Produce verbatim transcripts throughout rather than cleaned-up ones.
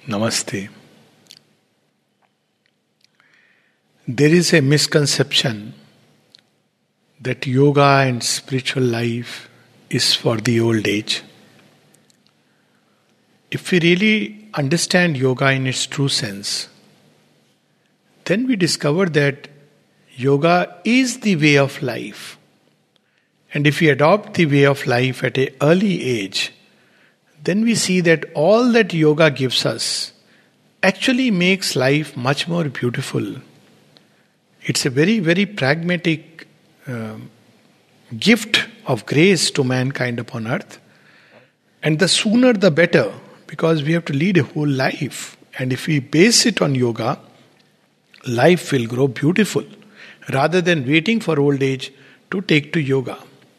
Namaste. There is a misconception that yoga and spiritual life is for the old age. If we really understand yoga in its true sense, then we discover that yoga is the way of life. And if we adopt the way of life at an early age, then we see that all that yoga gives us actually makes life much more beautiful. It's a very, very pragmatic uh, gift of grace to mankind upon earth. And the sooner the better, because we have to lead a whole life. And if we base it on yoga, life will grow beautiful rather than waiting for old age to take to yoga.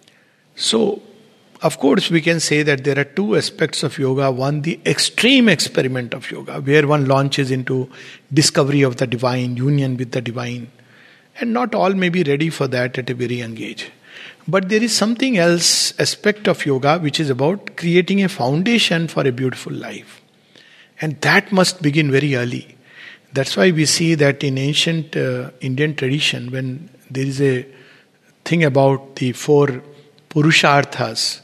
So, of course, we can say that there are two aspects of yoga. One, the extreme experiment of yoga, where one launches into discovery of the divine, union with the divine. And not all may be ready for that at a very young age. But there is something else aspect of yoga which is about creating a foundation for a beautiful life. And that must begin very early. That's why we see that in ancient uh, Indian tradition, when there is a thing about the four purusharthas,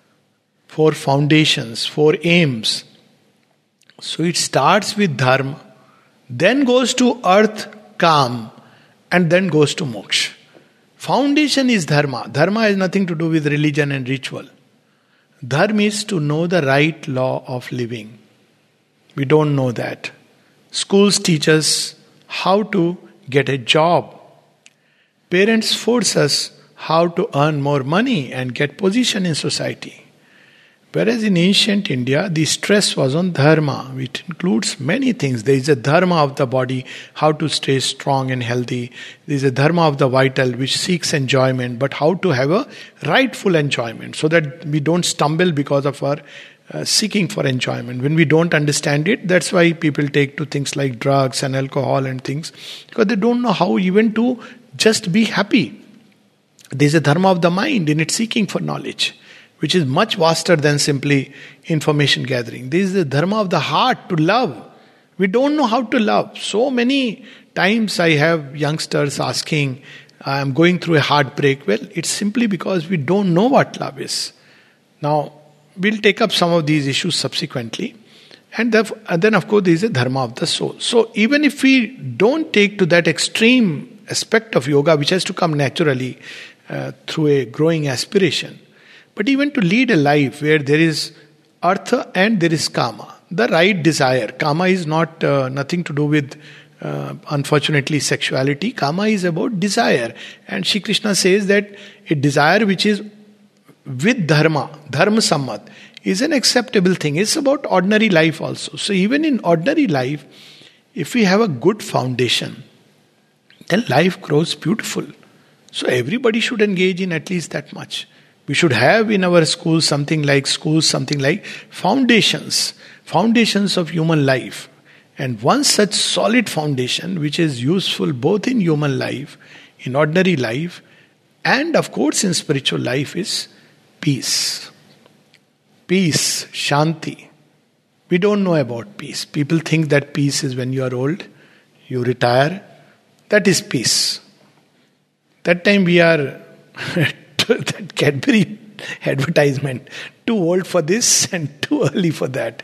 four foundations, four aims. So it starts with dharma, then goes to earth, kam, and then goes to moksha. Foundation is dharma. Dharma has nothing to do with religion and ritual. Dharma is to know the right law of living. We don't know that. Schools teach us how to get a job. Parents force us how to earn more money and get position in society. Whereas in ancient India, the stress was on dharma, which includes many things. There is a dharma of the body, how to stay strong and healthy. There is a dharma of the vital, which seeks enjoyment, but how to have a rightful enjoyment, so that we don't stumble because of our uh, seeking for enjoyment. When we don't understand it, that's why people take to things like drugs and alcohol and things, because they don't know how even to just be happy. There is a dharma of the mind in its seeking for knowledge, which is much vaster than simply information gathering. This is the dharma of the heart, to love. We don't know how to love. So many times I have youngsters asking, I am going through a heartbreak. Well, it's simply because we don't know what love is. Now, we'll take up some of these issues subsequently. And then, of course, there is a dharma of the soul. So even if we don't take to that extreme aspect of yoga, which has to come naturally uh, through a growing aspiration, but even to lead a life where there is artha and there is kama, the right desire. Kama is not uh, nothing to do with, uh, unfortunately, sexuality. Kama is about desire. And Shri Krishna says that a desire which is with dharma, dharma sammat, is an acceptable thing. It's about ordinary life also. So even in ordinary life, if we have a good foundation, then life grows beautiful. So everybody should engage in at least that much. We should have in our schools something like schools, something like foundations, foundations of human life. And one such solid foundation which is useful both in human life, in ordinary life, and of course in spiritual life is peace. Peace, shanti. We don't know about peace. People think that peace is when you are old, you retire. That is peace. That time we are... that Cadbury advertisement, too old for this and too early for that.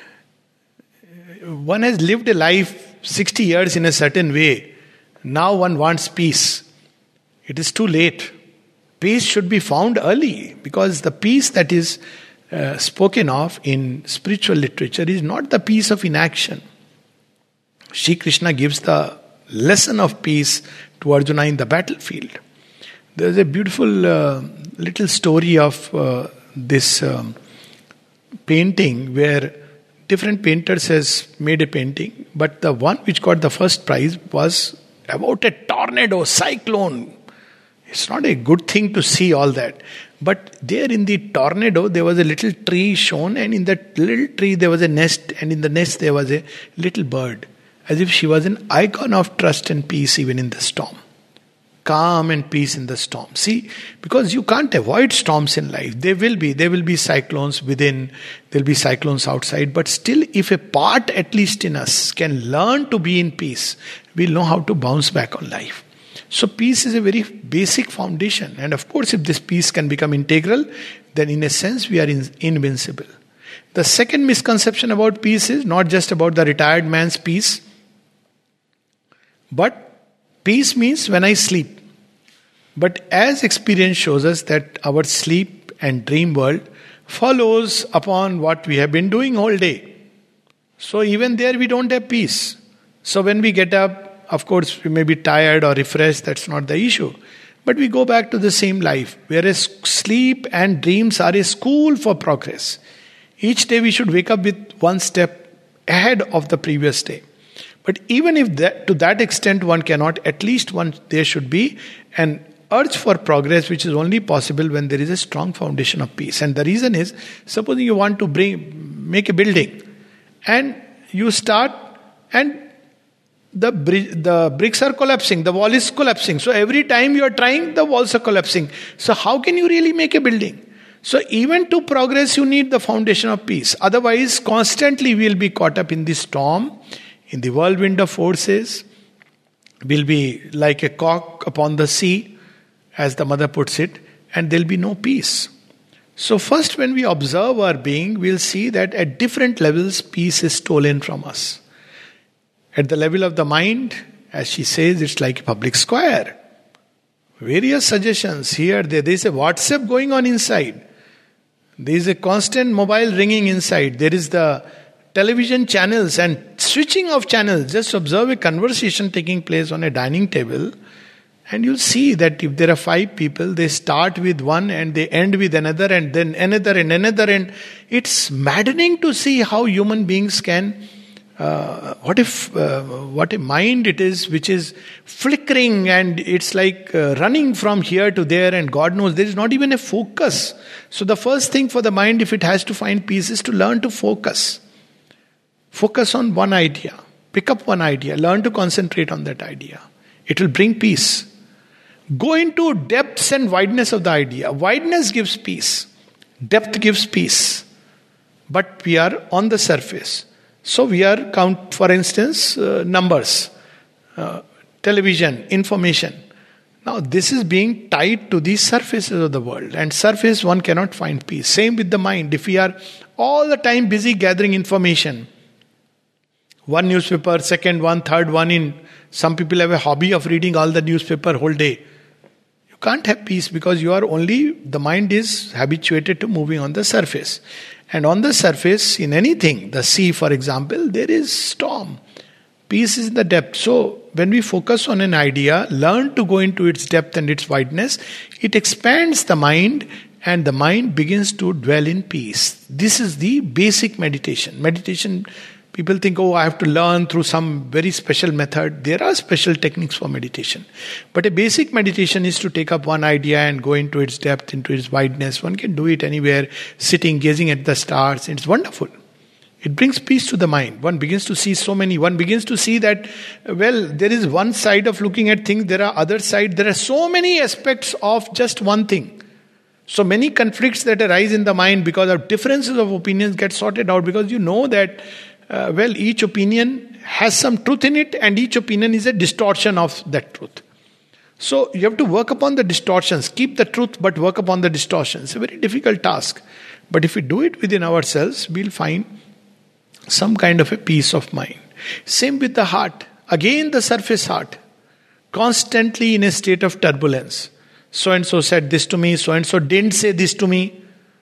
One has lived a life sixty years in a certain way. Now one wants peace. It is too late. Peace should be found early, because the peace that is uh, spoken of in spiritual literature is not the peace of inaction. Shri Krishna gives the lesson of peace to Arjuna in the battlefield. There's a beautiful uh, little story of uh, this um, painting where different painters has made a painting, but the one which got the first prize was about a tornado, cyclone. It's not a good thing to see all that. But there in the tornado, there was a little tree shown, and in that little tree there was a nest, and in the nest there was a little bird, as if she was an icon of trust and peace even in the storm. calm and peace in the storm. See, because you can't avoid storms in life. There will be. There will be cyclones within. There will be cyclones outside. But still, if a part at least in us can learn to be in peace, we'll know how to bounce back on life. So peace is a very basic foundation. And of course, if this peace can become integral, then in a sense we are in, invincible. The second misconception about peace is not just about the retired man's peace, but peace means when I sleep. But as experience shows us that our sleep and dream world follows upon what we have been doing all day. So even there we don't have peace. So when we get up, of course we may be tired or refreshed, that's not the issue. But we go back to the same life. Whereas sleep and dreams are a school for progress. Each day we should wake up with one step ahead of the previous day. But even if that, to that extent one cannot, at least one there should be an urge for progress, which is only possible when there is a strong foundation of peace. And the reason is, supposing you want to bring make a building, and you start, and the bri- the bricks are collapsing, the wall is collapsing. So every time you are trying, the walls are collapsing. So how can you really make a building? So even to progress, you need the foundation of peace. Otherwise, constantly we will be caught up in the storm, in the whirlwind of forces. We'll be like a cock upon the sea, as the mother puts it, and there'll be no peace. So first, when we observe our being, we'll see that at different levels, peace is stolen from us. At the level of the mind, as she says, it's like a public square. Various suggestions here, there, there is a WhatsApp going on inside. There is a constant mobile ringing inside. There is the television channels and switching of channels. Just observe a conversation taking place on a dining table, and you'll see that if there are five people, they start with one and they end with another, and then another and another. And it's maddening to see how human beings can Uh, what if, uh, what a mind it is which is flickering, and it's like uh, running from here to there, and God knows there is not even a focus. So the first thing for the mind, if it has to find peace, is to learn to focus. Focus on one idea. Pick up one idea. Learn to concentrate on that idea. It will bring peace. Go into depths and wideness of the idea. Wideness gives peace. Depth gives peace. But we are on the surface. So we are count, for instance, uh, numbers, uh, television, information. Now this is being tied to the surfaces of the world, and surface one cannot find peace. Same with the mind. If we are all the time busy gathering information, one newspaper, second one, third one in, some people have a hobby of reading all the newspaper whole day. You can't have peace because you are only, the mind is habituated to moving on the surface. And on the surface, in anything, the sea for example, there is storm. Peace is in the depth. So when we focus on an idea, learn to go into its depth and its wideness, it expands the mind, and the mind begins to dwell in peace. This is the basic meditation. Meditation, people think, oh, I have to learn through some very special method. There are special techniques for meditation. But a basic meditation is to take up one idea and go into its depth, into its wideness. One can do it anywhere, sitting, gazing at the stars. It's wonderful. It brings peace to the mind. One begins to see so many. One begins to see that, well, there is one side of looking at things. There are other sides. There are so many aspects of just one thing. So many conflicts that arise in the mind because of differences of opinions get sorted out, because you know that Uh, well, each opinion has some truth in it, and each opinion is a distortion of that truth. So you have to work upon the distortions. Keep the truth, but work upon the distortions. It's a very difficult task. But if we do it within ourselves, we'll find some kind of a peace of mind. Same with the heart. Again, the surface heart. Constantly in a state of turbulence. So-and-so said this to me, so-and-so didn't say this to me.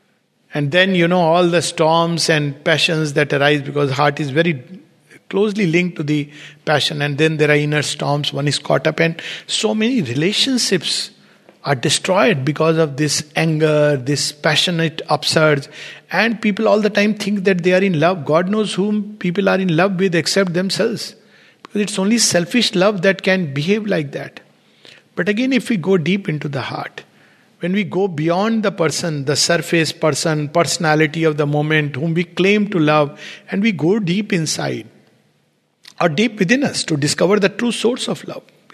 And then, you know, all the storms and passions that arise, because heart is very closely linked to the passion. And then there are inner storms, one is caught up, and so many relationships are destroyed because of this anger, this passionate upsurge. And people all the time think that they are in love. God knows whom people are in love with except themselves. Because it's only selfish love that can behave like that. But again, if we go deep into the heart, when we go beyond the person, the surface person, personality of the moment, whom we claim to love, and we go deep inside, or deep within us to discover the true source of love.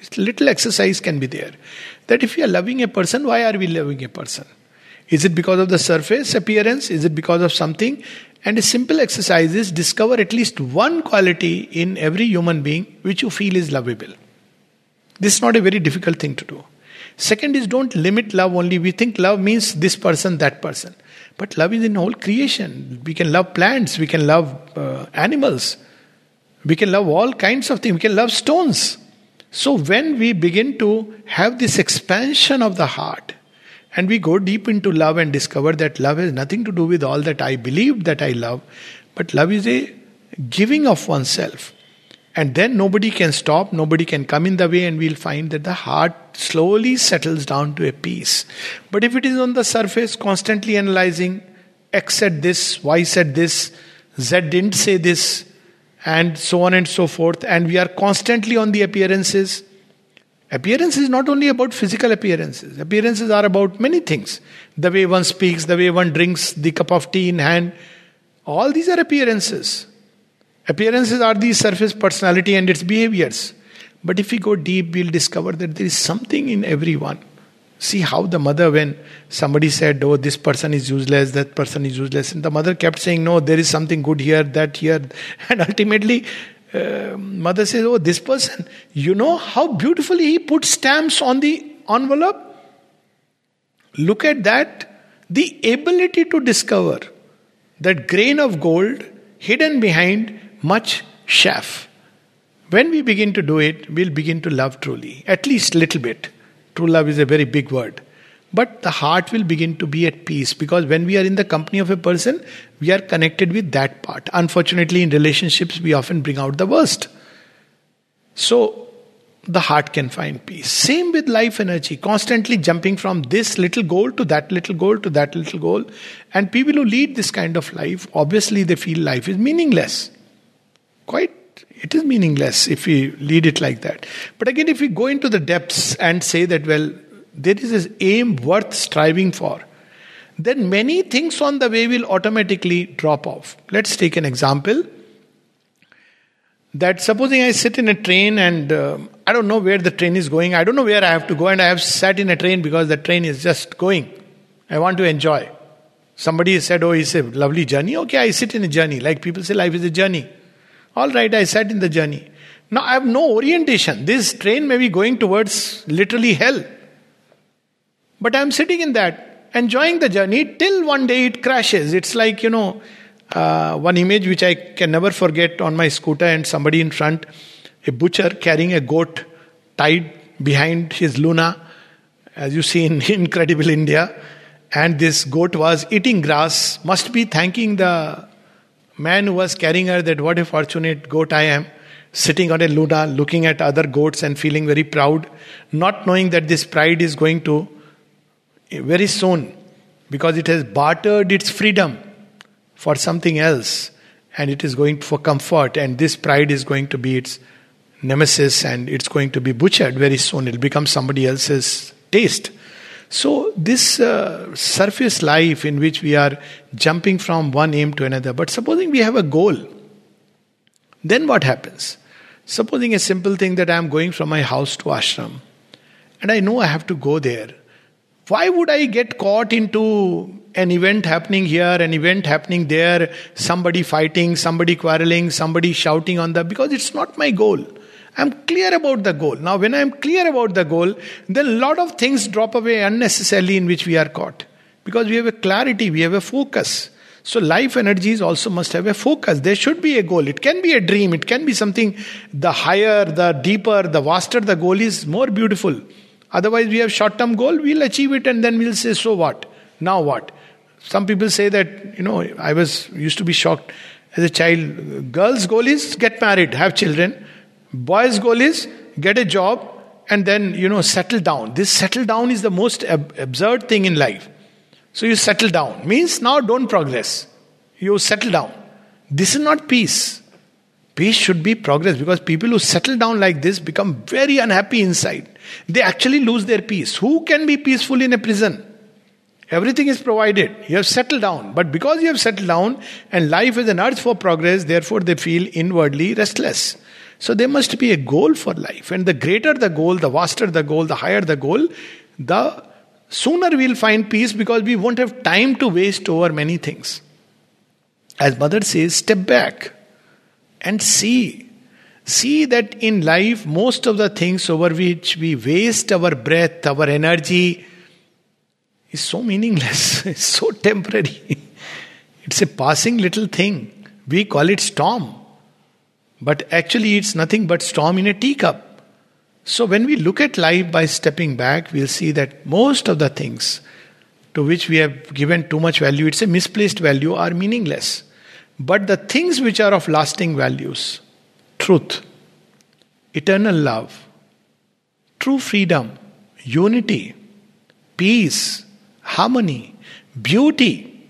Little exercise can be there. That if we are loving a person, why are we loving a person? Is it because of the surface appearance? Is it because of something? And a simple exercise is discover at least one quality in every human being which you feel is lovable. This is not a very difficult thing to do. Second is don't limit love only. We think love means this person, that person. But love is in whole creation. We can love plants. We can love uh, animals. We can love all kinds of things. We can love stones. So when we begin to have this expansion of the heart and we go deep into love and discover that love has nothing to do with all that I believed that I love, but love is a giving of oneself. And then nobody can stop, nobody can come in the way, and we'll find that the heart slowly settles down to a peace. But if it is on the surface, constantly analyzing, X said this, Y said this, Z didn't say this, and so on and so forth, and we are constantly on the appearances. Appearance is not only about physical appearances. Appearances are about many things. The way one speaks, the way one drinks the cup of tea in hand. All these are appearances. Appearances are the surface personality and its behaviors. But if we go deep, we'll discover that there is something in everyone. See how the mother, when somebody said, oh, this person is useless, that person is useless, and the mother kept saying, no, there is something good here, that here. And ultimately, uh, mother says, oh, this person, you know how beautifully he put stamps on the envelope? Look at that. The ability to discover that grain of gold hidden behind much chaff. When we begin to do it, we'll begin to love truly, at least little bit. True love is a very big word. But the heart will begin to be at peace, because when we are in the company of a person, we are connected with that part. Unfortunately, in relationships, we often bring out the worst. So, the heart can find peace. Same with life energy, constantly jumping from this little goal to that little goal to that little goal. And people who lead this kind of life, obviously they feel life is meaningless. Quite. It is meaningless if we lead it like that. But again, if we go into the depths and say that, well, there is an aim worth striving for, then many things on the way will automatically drop off. Let's take an example. That supposing I sit in a train and uh, I don't know where the train is going. I don't know where I have to go, and I have sat in a train because the train is just going. I want to enjoy. Somebody said, oh, it's a lovely journey. Okay, I sit in a journey. Like people say, life is a journey. All right, I sat in the journey. Now I have no orientation. This train may be going towards literally hell. But I am sitting in that, enjoying the journey till one day it crashes. It's like, you know, uh, one image which I can never forget on my scooter, and somebody in front, a butcher carrying a goat tied behind his Luna, as you see in Incredible India. And this goat was eating grass, must be thanking the man who was carrying her, that what a fortunate goat I am, sitting on a Luna, looking at other goats and feeling very proud, not knowing that this pride is going to very soon, because it has bartered its freedom for something else, and it is going for comfort, and this pride is going to be its nemesis, and it's going to be butchered very soon. It'll become somebody else's taste. So this uh, surface life in which we are jumping from one aim to another. But supposing we have a goal, then what happens? Supposing a simple thing that I am going from my house to ashram, and I know I have to go there. Why would I get caught into an event happening here, an event happening there, somebody fighting, somebody quarreling, somebody shouting on the... Because it's not my goal. I'm clear about the goal. Now, when I'm clear about the goal, then a lot of things drop away unnecessarily in which we are caught. Because we have a clarity, we have a focus. So life energies also must have a focus. There should be a goal. It can be a dream. It can be something, the higher, the deeper, the vaster the goal is, more beautiful. Otherwise, we have short-term goal, we'll achieve it and then we'll say, so what? Now what? Some people say that, you know, I was used to be shocked as a child. Girls' goal is get married, have children. Boys' goal is get a job and then, you know, settle down. This settle down is the most ab- absurd thing in life. So you settle down. Means now don't progress. You settle down. This is not peace. Peace should be progress, because people who settle down like this become very unhappy inside. They actually lose their peace. Who can be peaceful in a prison? Everything is provided. You have settled down. But because you have settled down and life is an urge for progress, therefore they feel inwardly restless. So there must be a goal for life. And the greater the goal, the vaster the goal, the higher the goal, the sooner we'll find peace, because we won't have time to waste over many things. As Mother says, step back and see. See that in life, most of the things over which we waste our breath, our energy, is so meaningless. It's so temporary. It's a passing little thing. We call it storm. But actually it's nothing but storm in a teacup. So when we look at life by stepping back, we'll see that most of the things to which we have given too much value, it's a misplaced value, are meaningless. But the things which are of lasting values, truth, eternal love, true freedom, unity, peace, harmony, beauty,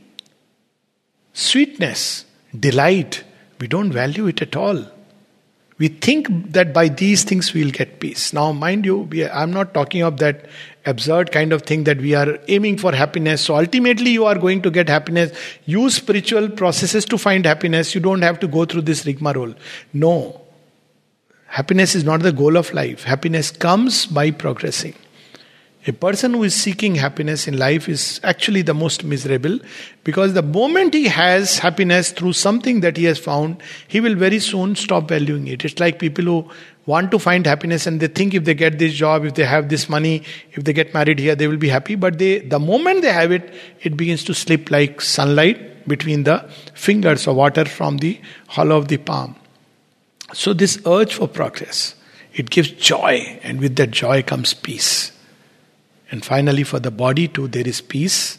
sweetness, delight, we don't value it at all. We think that by these things we'll get peace. Now, mind you, we are, I'm not talking of that absurd kind of thing that we are aiming for happiness. So ultimately you are going to get happiness. Use spiritual processes to find happiness. You don't have to go through this rigmarole. No. Happiness is not the goal of life. Happiness comes by progressing. A person who is seeking happiness in life is actually the most miserable, because the moment he has happiness through something that he has found, he will very soon stop valuing it. It's like people who want to find happiness and they think if they get this job, if they have this money, if they get married here, they will be happy. But they, the moment they have it, it begins to slip like sunlight between the fingers or water from the hollow of the palm. So this urge for progress, it gives joy, and with that joy comes peace. And finally, for the body too, there is peace.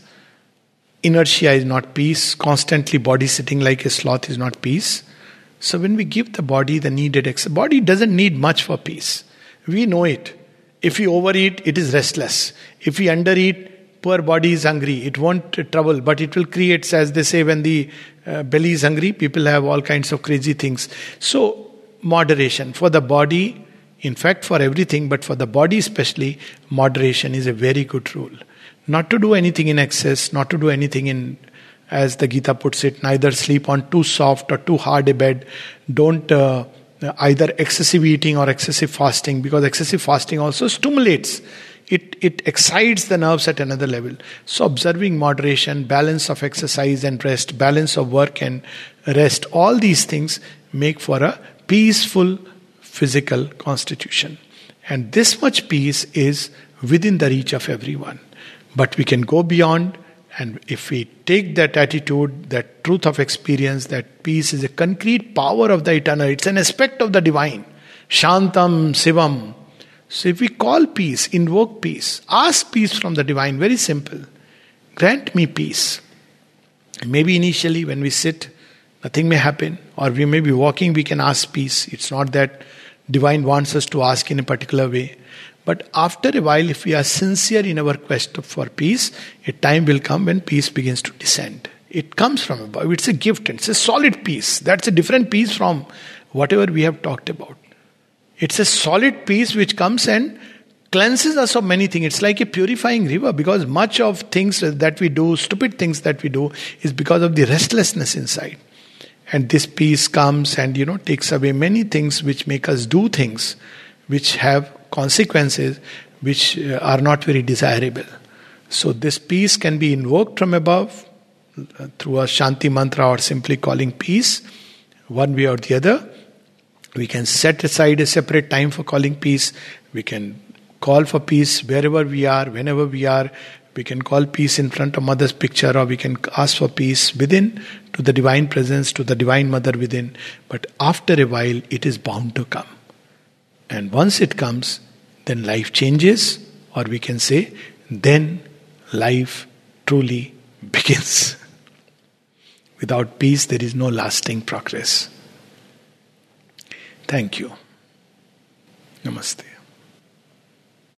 Inertia is not peace. Constantly body sitting like a sloth is not peace. So when we give the body the needed exercise, body doesn't need much for peace. We know it. If we overeat, it is restless. If we undereat, poor body is hungry. It won't trouble, but it will create, as they say, when the uh, belly is hungry, people have all kinds of crazy things. So moderation for the body. In fact, for everything, but for the body especially, moderation is a very good rule. Not to do anything in excess, not to do anything in, as the Gita puts it, neither sleep on too soft or too hard a bed. Don't uh, either excessive eating or excessive fasting, because excessive fasting also stimulates. It, it excites the nerves at another level. So observing moderation, balance of exercise and rest, balance of work and rest, all these things make for a peaceful physical constitution. And this much peace is within the reach of everyone. But we can go beyond, and if we take that attitude, that truth of experience, that peace is a concrete power of the eternal, it's an aspect of the divine. Shantam Sivam. So if we call peace, invoke peace, ask peace from the divine, very simple. Grant me peace. Maybe initially when we sit, nothing may happen, or we may be walking, we can ask peace. It's not that divine wants us to ask in a particular way. But after a while, if we are sincere in our quest for peace, a time will come when peace begins to descend. It comes from above. It's a gift. It's a solid peace. That's a different peace from whatever we have talked about. It's a solid peace which comes and cleanses us of many things. It's like a purifying river, because much of things that we do, stupid things that we do, is because of the restlessness inside. And this peace comes and, you know, takes away many things which make us do things which have consequences which uh, are not very desirable. So this peace can be invoked from above uh, through a Shanti mantra or simply calling peace, one way or the other. We can set aside a separate time for calling peace. We can call for peace wherever we are, whenever we are. We can call peace in front of Mother's picture, or we can ask for peace within, to the divine presence, to the divine Mother within. But after a while, it is bound to come. And once it comes, then life changes, or we can say, then life truly begins. Without peace, there is no lasting progress. Thank you. Namaste.